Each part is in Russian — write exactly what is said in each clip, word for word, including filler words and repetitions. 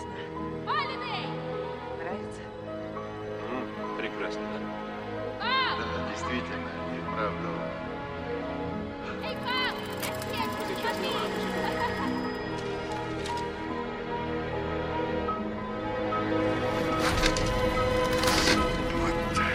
Прекрасно. Нравится? М, прекрасно, да? Да, действительно, и правда. Сейчас не ладно. Вот так.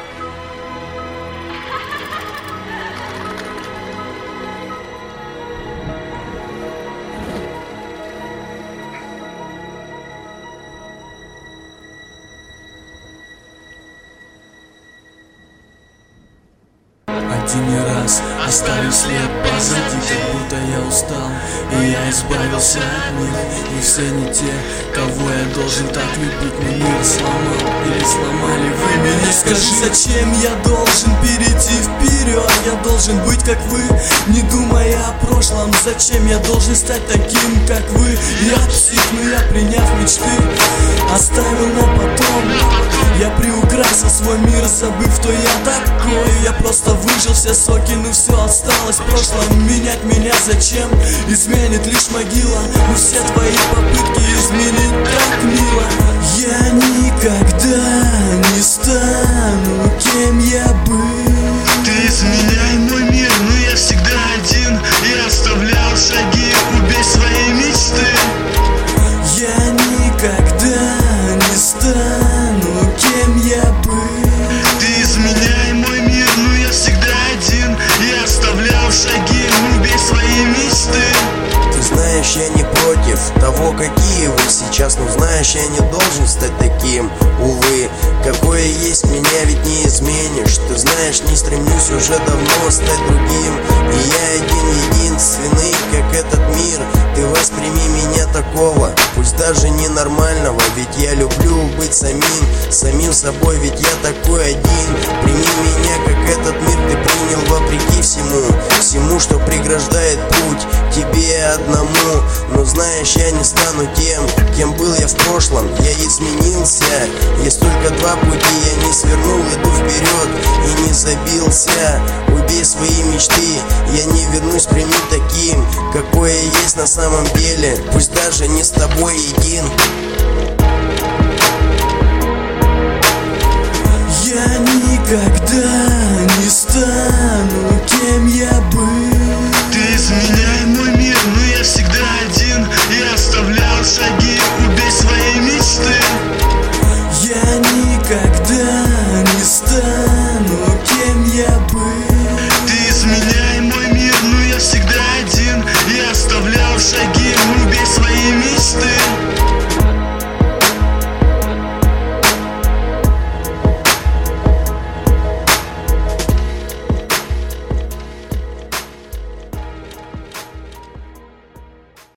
Один раз оставил след позади, как будто я устал, и я избавился от них. И все не те, кого я должен так любить. Но мир сломал или сломали вы меня. Скажи, зачем я должен перейти вперед? Я должен быть как вы, не думая о прошлом. Зачем я должен стать таким, как вы? Я псих, но я, приняв мечты, оставил на потом. Я приукрасил свой мир, забыв, кто я такой. Я просто выжил все соки, но все осталось в прошлом. Менять меня зачем? Изменит лишь могила. Но все твои попытки изменить так мило. Я никогда не стану, кем я был. Ты изменяй мой мир, но я всегда один. Я оставлял шаги, убей свои мечты. Я никогда не стану, кем я был. Ты изменяй мой мир, но я всегда один. Я оставлял шаги, убей свои мечты. Ты знаешь, я не против того, какие вы сейчас. Но знаешь, я не должен стать таким, увы. Какое есть, меня ведь не изменишь. Ты знаешь, не стремлюсь уже давно стать другим. И я один единственный, как этот мир. Ты восприми меня такого, пусть даже ненормального. Ведь я люблю быть самим, самим собой. Ведь я такой один. Прими меня, как этот мир ты принял вопреки всему. Всему, что преграждает путь тебе одному. Но знаешь, я не стану тем, кем был я в прошлом. Я изменился. Есть только два пути. Я не свернул, иду вперед и не забился. Убей свои мечты. Я не вернусь, прими таким, какое есть на самом деле. Пусть даже не с тобой един.